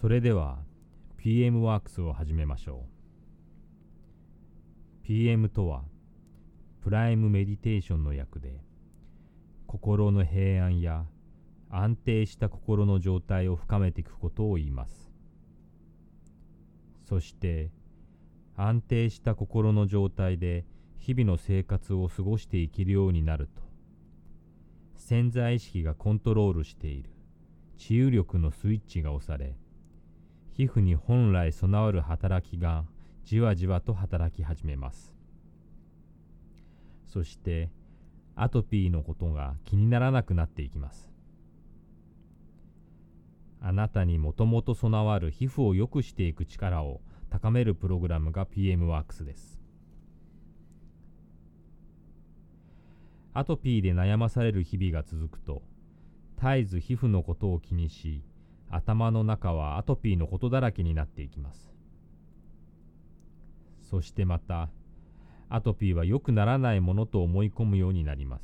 それでは PM ワークスを始めましょう。 PM とはプライムメディテーションの略で、心の平安や安定した心の状態を深めていくことを言います。そして安定した心の状態で日々の生活を過ごしていけるようになると、潜在意識がコントロールしている治癒力のスイッチが押され、皮膚に本来備わる働きがじわじわと働き始めます。そしてアトピーのことが気にならなくなっていきます。あなたにもともと備わる皮膚を良くしていく力を高めるプログラムが PM ワークスです。アトピーで悩まされる日々が続くと、絶えず皮膚のことを気にし、頭の中はアトピーのことだらけになっていきます。そしてまた、アトピーは良くならないものと思い込むようになります。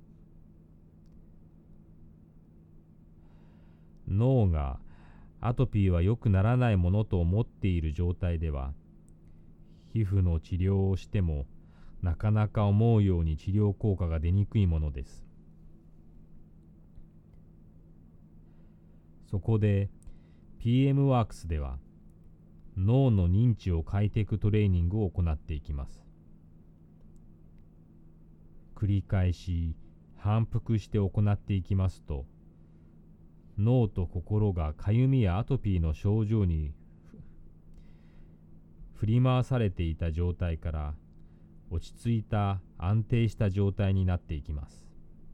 脳がアトピーは良くならないものと思っている状態では、皮膚の治療をしてもなかなか思うように治療効果が出にくいものです。そこで PM ワークスでは脳の認知を変えていくトレーニングを行っていきます。繰り返し反復して行っていきますと、脳と心がかゆみやアトピーの症状に振り回されていた状態から落ち着いた安定した状態になっていきます。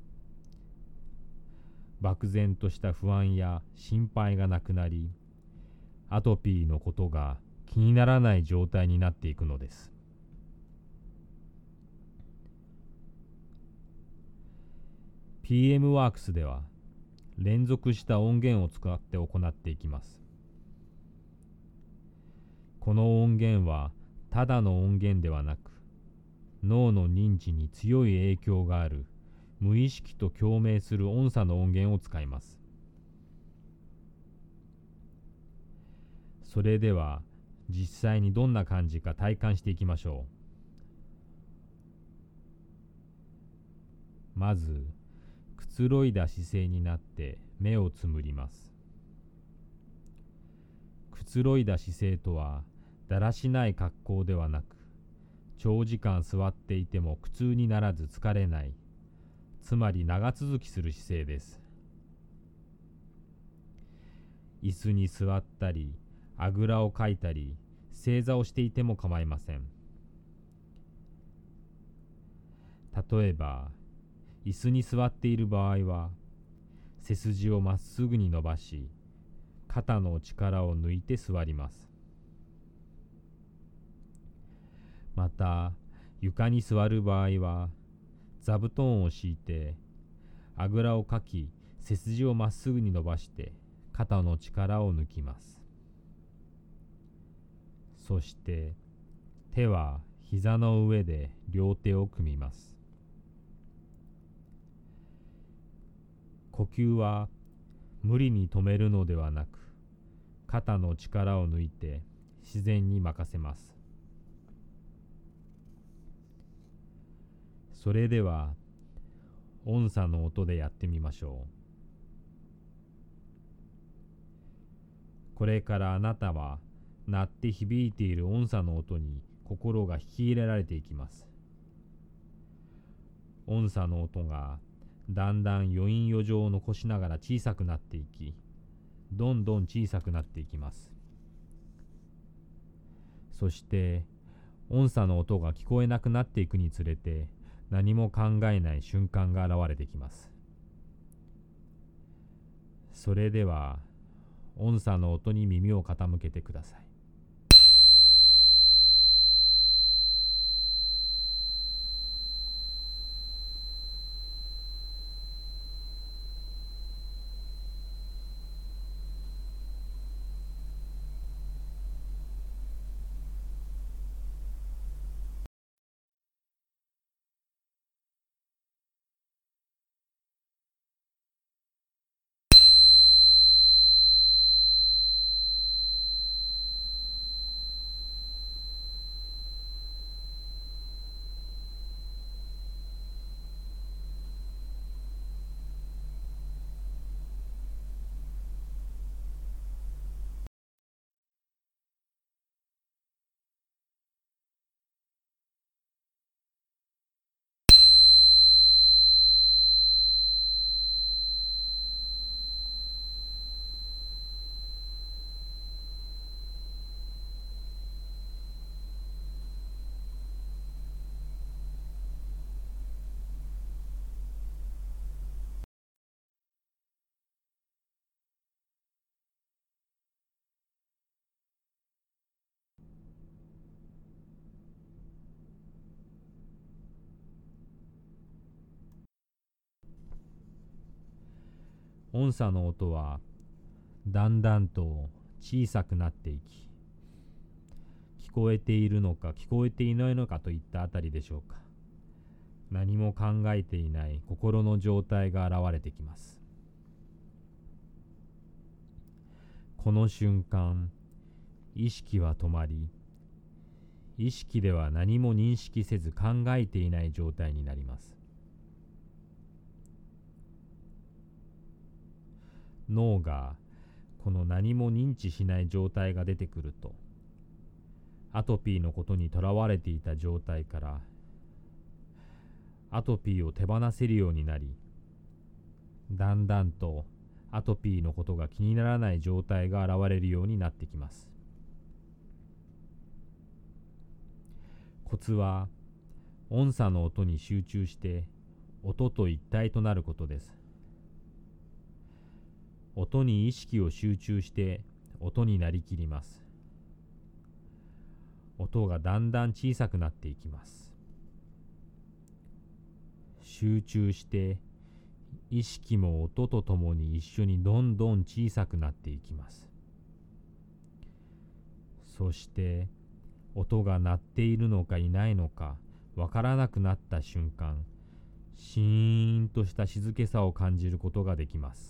漠然とした不安や心配がなくなり、アトピーのことが気にならない状態になっていくのです。PM ワークスでは連続した音源を使って行っていきます。この音源はただの音源ではなく、脳の認知に強い影響がある無意識と共鳴する音叉の音源を使います。それでは実際にどんな感じか体感していきましょう。まずくつろいだ姿勢になって目をつむります。くつろいだ姿勢とはだらしない格好ではなく、長時間座っていても苦痛にならず疲れない、つまり長続きする姿勢です。椅子に座ったり、あぐらをかいたり、正座をしていても構いません。例えば、椅子に座っている場合は、背筋をまっすぐに伸ばし、肩の力を抜いて座ります。また、床に座る場合は、座布団を敷いて、あぐらをかき、背筋をまっすぐに伸ばして、肩の力を抜きます。そして、手は膝の上で両手を組みます。呼吸は無理に止めるのではなく、肩の力を抜いて自然に任せます。それでは音叉の音でやってみましょう。これからあなたは鳴って響いている音叉の音に心が引き入れられていきます。音叉の音がだんだん余韻余剰を残しながら小さくなっていき、どんどん小さくなっていきます。そして音叉の音が聞こえなくなっていくにつれて、何も考えない瞬間が現れてきます。それでは音叉の音に耳を傾けてください。 音叉の音はだんだんと小さくなっていき、聞こえているのか聞こえていないのかといったあたりでしょうか。何も考えていない心の状態が現れてきます。この瞬間、意識は止まり、意識では何も認識せず考えていない状態になります。脳がこの何も認知しない状態が出てくると、アトピーのことにとらわれていた状態からアトピーを手放せるようになり、だんだんとアトピーのことが気にならない状態が現れるようになってきます。コツは音叉の音に集中して音と一体となることです。音に意識を集中して音になりきります。音がだんだん小さくなっていきます。集中して意識も音とともに一緒にどんどん小さくなっていきます。そして音が鳴っているのかいないのかわからなくなった瞬間、シーンとした静けさを感じることができます。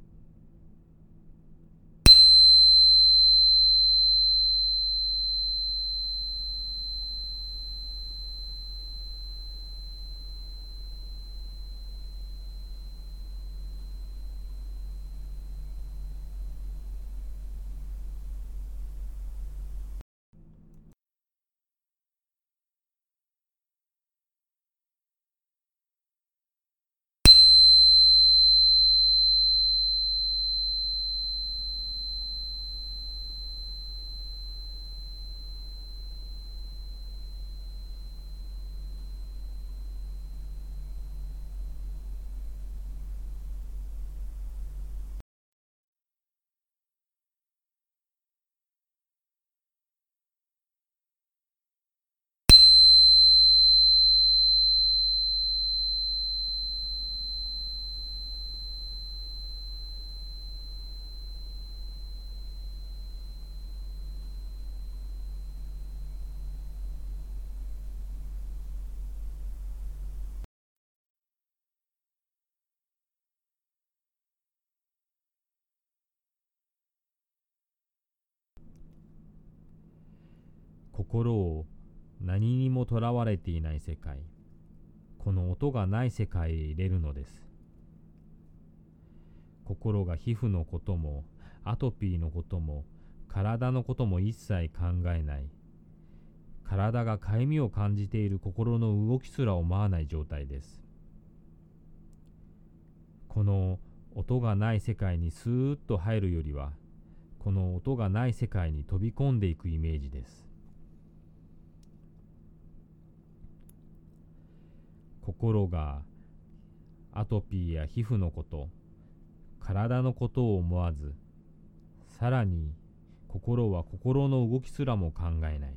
心を何にもとらわれていない世界、この音がない世界へ入れるのです。心が皮膚のこともアトピーのことも体のことも一切考えない、体がかゆみを感じている心の動きすら思わない状態です。この音がない世界にスーッと入るよりは、この音がない世界に飛び込んでいくイメージです。心がアトピーや皮膚のこと、体のことを思わず、さらに心は心の動きすらも考えない。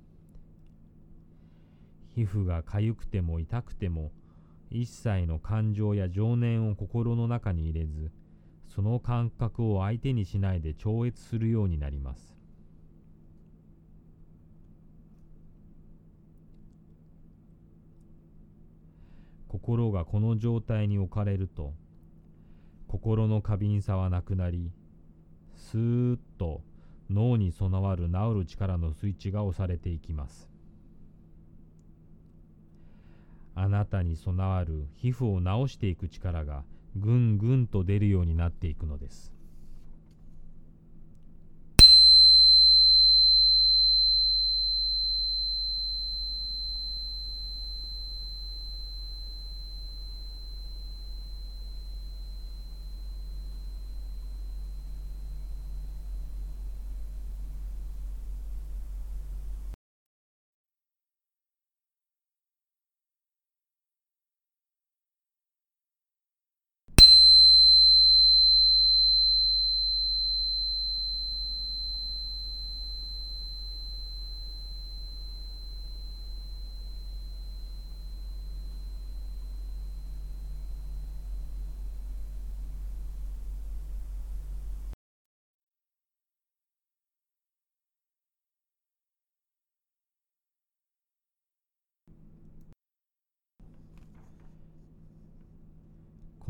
皮膚がかゆくても痛くても一切の感情や情念を心の中に入れず、その感覚を相手にしないで超越するようになります。心がこの状態に置かれると、心の過敏さはなくなり、スーッと脳に備わる治る力のスイッチが押されていきます。あなたに備わる皮膚を治していく力がぐんぐんと出るようになっていくのです。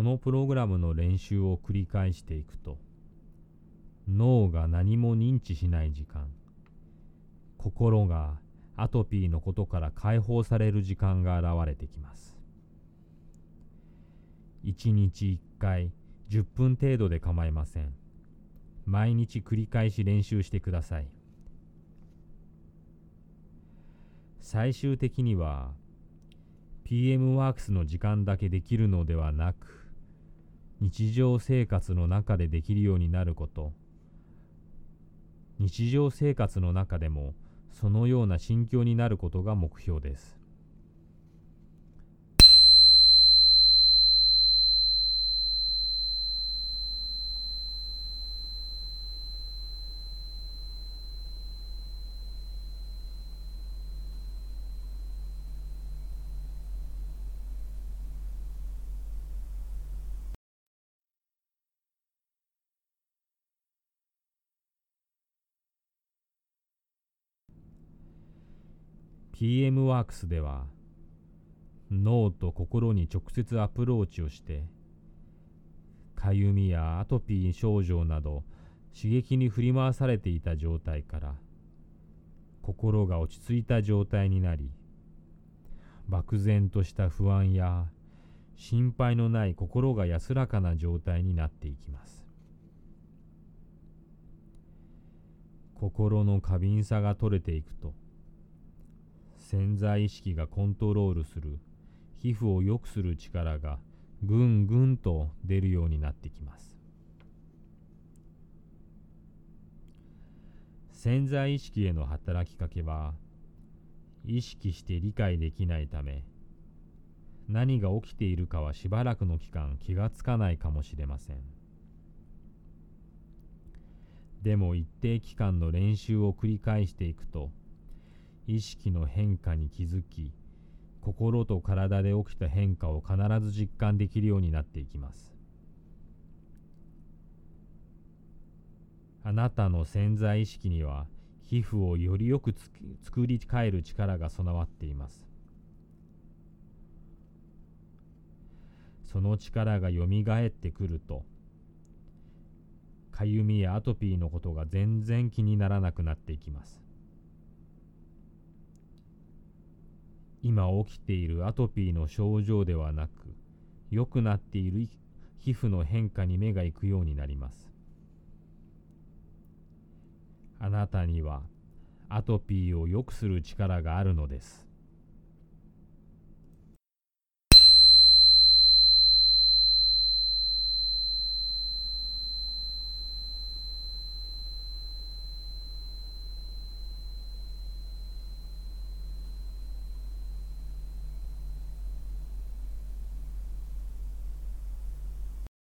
このプログラムの練習を繰り返していくと、脳が何も認知しない時間、心がアトピーのことから解放される時間が現れてきます。1日1回10分程度で構いません。毎日繰り返し練習してください。最終的には PM ワークスの時間だけできるのではなく、日常生活の中でできるようになること、日常生活の中でもそのような心境になることが目標です。PM ワークスでは脳と心に直接アプローチをして、かゆみやアトピー症状など刺激に振り回されていた状態から心が落ち着いた状態になり、漠然とした不安や心配のない心が安らかな状態になっていきます。心の過敏さが取れていくと、潜在意識がコントロールする皮膚を良くする力がぐんぐんと出るようになってきます。潜在意識への働きかけは意識して理解できないため、何が起きているかはしばらくの期間気がつかないかもしれません。でも一定期間の練習を繰り返していくと、意識の変化に気づき、心と体で起きた変化を必ず実感できるようになっていきます。あなたの潜在意識には皮膚をよりよく作り変える力が備わっています。その力がよみがえってくると、かゆみやアトピーのことが全然気にならなくなっていきます。今起きているアトピーの症状ではなく、良くなっている皮膚の変化に目が行くようになります。あなたにはアトピーを良くする力があるのです。